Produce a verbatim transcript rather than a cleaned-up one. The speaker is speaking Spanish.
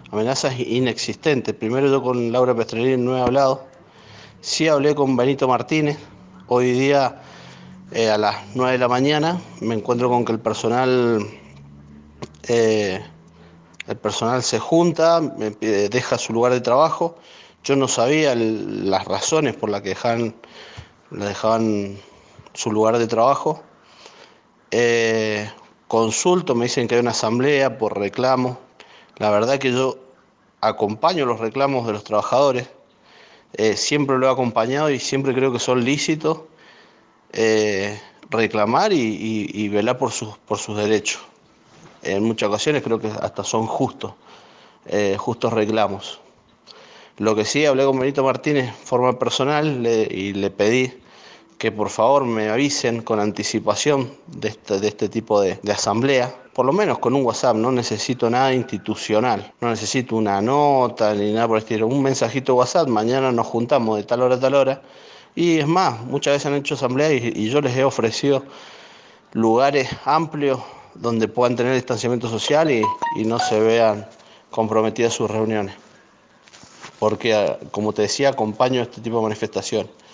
amenazas inexistentes. Primero yo con Laura Pestrerini no he hablado. Sí hablé con Benito Martínez. Hoy día eh, a las nueve de la mañana me encuentro con que el personal, eh, el personal se junta, me pide- deja su lugar de trabajo. Yo no sabía el- las razones por las que dejaban, la dejaban su lugar de trabajo. Eh, Consulto, me dicen que hay una asamblea por reclamo. La verdad que yo acompaño los reclamos de los trabajadores, eh, siempre lo he acompañado y siempre creo que son lícitos, eh, reclamar y, y- y velar por sus, por sus derechos. En muchas ocasiones creo que hasta son justos, eh, justos reclamos. Lo que sí, hablé con Benito Martínez de forma personal le- y le pedí que por favor me avisen con anticipación de este, de este tipo de, de asamblea, por lo menos con un WhatsApp. No necesito nada institucional, no necesito una nota ni nada por el estilo, un mensajito de WhatsApp: mañana nos juntamos de tal hora a tal hora. Y es más, muchas veces han hecho asambleas y, y yo les he ofrecido lugares amplios donde puedan tener distanciamiento social y, y no se vean comprometidas sus reuniones, porque como te decía, acompaño este tipo de manifestaciones.